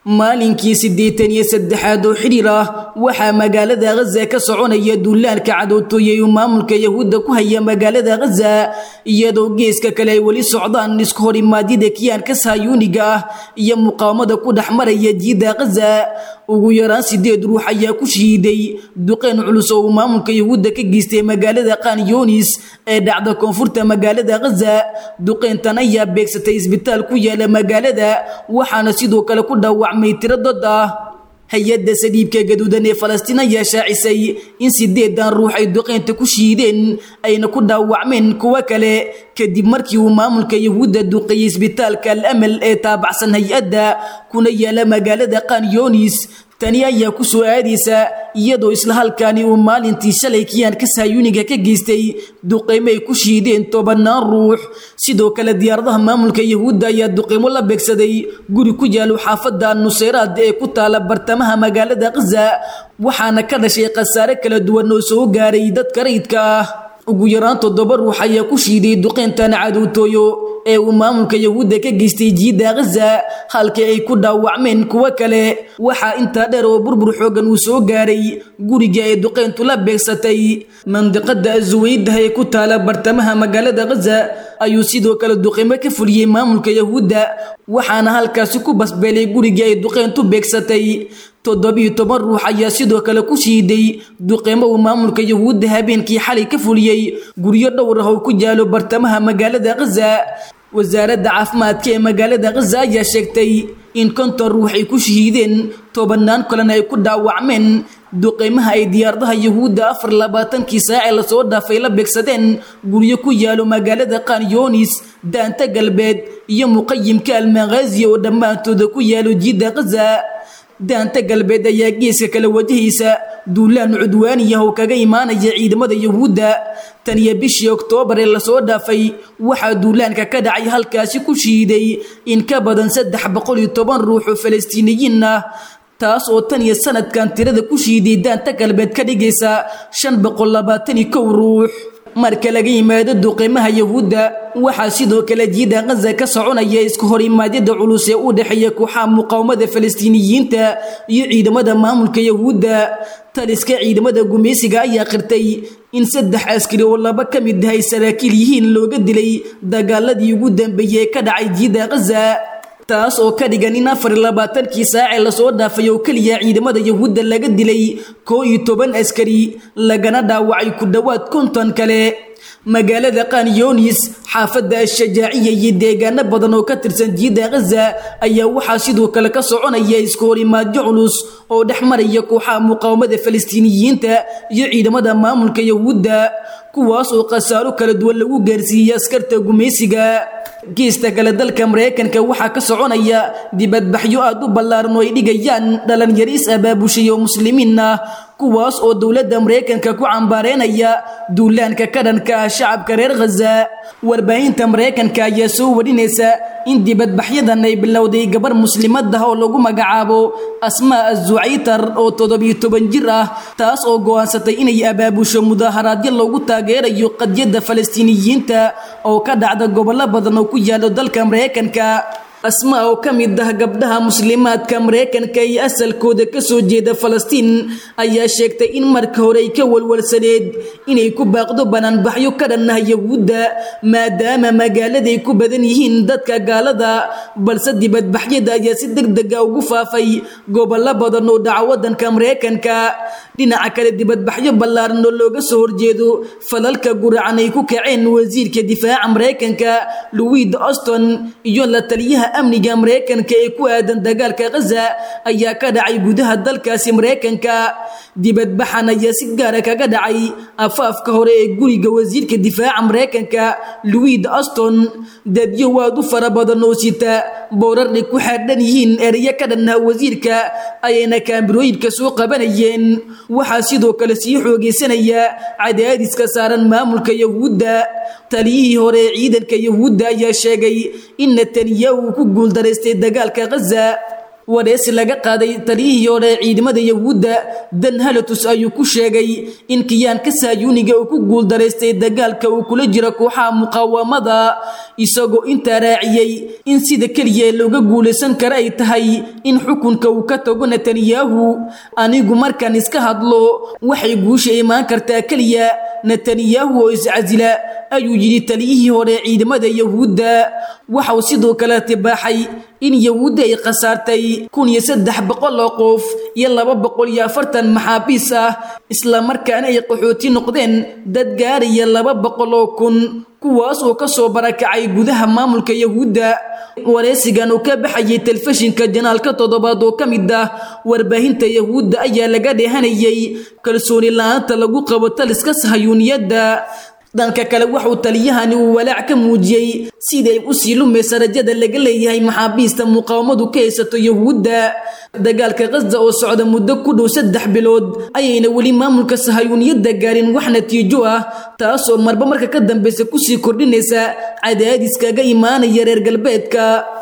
maalinkii 83 oo xiriir ah waxaa magaalada Gaza ka soconaya duulaanka cadowtooyay maamulka Yahuudda ku haya magaalada Gaza iyadoo geeska kale ay wali socdaan isku horimaadida kiyaanka Sahyuuniga ah iyo muqaawamada ku dhaxmaraya jiida Gaza ugu yaraan 8 ruux ayaa ku shiiday duqeyn culus oo maamulka Yahuudda ka geystay magaalada Khan Yunis ee dhacda koonfurta magaalada Gaza duqeyntan ayaa beegsatay isbitaal ku yaala magaalada waxaana sidoo kale ku dhaawacmay tiro dad ah hay'adda saliibka gaduudan ee Falastiin ayaa shaacisay in 8 ruux ay duqeynta ku shiideen ayna ku dhaawacmeen kuwa kale kadib markii uu maamulka Yahuudda duqeeyay isbitaalka Al-Amal ee taabacsan hay'adda kuna yaala magaalada Khan Yunis tani ayaa ku soo aadaysa iyadoo isla halkaani uu maalintii shalay kiyaanka Sahyuuniga ka geystay duqeymo ay ku shiideen 10 ruux sidoo kale diyaaradaha maamulka Yahuudda ayaa duqeymo la beegsaday guri ku yaalo xaafadda Nusayraad ee ku taala bartamaha magaalada Gaza waxaana ka dhashay khasaare kala duwan oo soo gaaray dadka rayidka ah ugu yaraan 7 ruux ayaa ku shiiday duqeyntan cadowtooyo ee uu maamulka Yahuudda ka geystay jiida Gaza halka ay ku dhaawacmeen kuwa kale waxa inta dheer oo burbur xoogan uu soo gaaray guriga ay duqeyntu la beegsatay mandiqada Zuwaydah ee ku taala bartamaha magaalada Gaza ayuu sidoo kale duqeymo ka fuliyay maamulka Yahuudda waxaana halkaas ku basbeelay guriga ay duqeyntu beegsatay 17 ruux ayaa sidoo kale ku shiiday duqeymo uu maamulka Yahuudda habeenkii xalay ka fuliyay guriyo dhowr ah oo ku yaalo bartamaha magaalada Gaza wasaaradda caafimaadka ee magaalada Gaza ayaa sheegtay in 50 ruux ay ku shiideen 10 kalena ay ku dhaawacmeen duqeymaha ay diyaaradaha Yahuudda 24 saac la soo dhaafay la beegsadeen guriyo ku yaalo magaalada Khan Yunis daanta galbeed iyo muqayyimka Al-Maghazi oo dhamaantood ku yaalo jiida Gaza daanta galbeed ayaa geeska kala wajahaysa duulaan cudwaaniya oo kaga imaanaya ciidamada Yahuudda tan iyo bishii Oktoobar ee la soo dhaafay waxa duulaanka ka dhacay halkaasi ku shiiday in ka badan 310 ruux oo Falastiiniyiin ah taas oo tan iyo sanadkan tirada ku shiiday daanta galbeed ka dhigaysa 521 ruux marka laga yimaado duqeymaha Yahuudda waxa sidoo kale jiida Gaza ka soconaya isku horimaadida culus ee u dhaxeeya kooxaha muqaawamada Falastiiniyiinta iyo ciidamada maamulka Yahuudda taliska ciidamada gumeysiga ayaa qirtay in 3 askari oo laba ka mid ah saraakiil yihiin looga dilay dagaaladii ugu dambeeyay ka dhacay jiida Gaza taas oo ka dhigan in 24 saac la soo dhaafay oo kaliya ciidamada Yahuudda laga dilay 11 askari lagana dhaawacay ku dhawaad 50 kale magaalada Khan Yunis xaafadda Ash-Shajaa'iyya iyo deegaano badan oo ka tirsan jiida Gaza ayaa waxa sidoo kale ka soconaya isku horimaadyo culus oo dhaxmaraya kooxaha muqaawamada Falastiiniyiinta iyo ciidamada maamulka Yahuudda kuwaas oo khasaaro kala duwan lagu gaarsiiyay askarta gumeysiga geesta kale dalka Mareykanka waxa ka soconaya dibadbaxyo aad u ballaaran oo ay dhigayaan dhalinyaro abaabushay oo muslimiin ah kuwaas oo dawladda Mareykanka ku cambaareynaya duulaanka ka dhanka ah shacabka reer Gaza warbaahinta Mareykanka ayaa soo warinaysa in dibadbaxyadan ay bilowday gabar muslimad ah oo lagu magacaabo Asmaa Az-Zucaytar oo 17 jir ah taas oo go'aansatay inay abaabusho mudaharaadyo loogu taageerayo qadiyadda Falastiiniyiinta oo ka dhacda gobollo badan oo ku yaalo dalka Mareykanka Asmaa oo ka mid ah gabdhaha muslimaadka Mareykanka ee asalkooda ka soo jeeda Falastiin ayaa sheegtay in marka hore ay ka walwalsaneed inay ku baaqdo bannaanbaxyo ka dhan ah Yahuudda maadaama magaalada ay ku badan yihiin dadka gaalada balse dibadbaxyada ayaa si degdeg ah ugu faafay gobollo badan oo dhaca waddanka Mareykanka dhinaca kale dibadbaxyo ballaaran oo looga soo horjeedo falalka guracan ay ku kaceen wasiirka difaaca Mareykanka Lloyd Austin iyo la taliyaha amniga Mareykanka ee ku aadan dagaalka Gaza ayaa ka dhacay gudaha dalkaasi Mareykanka dibadbaxan ayaa si gaar ah kaga dhacay afaafka hore ee guriga wasiirka difaaca Mareykanka Lloyd Austin dadyo waad u fara badan oo sita boorar ku xadhan yihiin eriya ka dhan ah wasiirka ayna kaamirooyinka soo qabanayeen waxa sidoo kale sii xoogeysanaya cadaadiska saaran maamulka Yahuudda taliyihii hore ciidanka Yahuudda ayaa sheegay in Netanyahu ku guuldareystay dagaalka Gaza wareysi laga qaaday taliyihii hore ciidamada yahuudda Dan Halatus ayuu ku sheegay in kiyaanka sahyuuniga uu ku guuldareystay dagaalka uu kula jira kooxaha muqaawamada isagoo intaa raaciyay in sida keliya looga guulaysan kara ay tahay in xukunka uu ka tago Netanyahu. anigu markaan iska hadlo waxay guusha imaan kartaa keliya Netanyahu oo iscasila ayuu yidhi taliyihii hore ciidamada yahuudda. waxa uu sidoo kale tibaaxay in yahuudda ay khasaartay 1300 oo qof iyo 240 maxaabiis ah isla markaana ay qaxooti noqdeen dad gaaraya 200,000 kuwaas oo ka soo barakacay gudaha maamulka yahuudda. wareysigan oo ka baxayay telefishinka janaalka 7 oo kamid ah warbaahinta yahuudda ayaa laga dheehanayay kalsooni la'aanta lagu qabo taliska sahyuuniyadda. dhanka kale wuxuu taliyahani uu walaac ka muujiyay sidii ay u sii lumaysa rajada laga leeyahay maxaabiista muqaawamadu ka haysato yahuudda. dagaalka Gaza oo socda muddo ku dhow 3 bilood ayayna weli maamulka sahyuuniyadda gaarin wax natiijo ah, taasoo marba marka ka dambeysa ku sii kordhinaysa cadaadiska ga imaanaya reer galbeedka.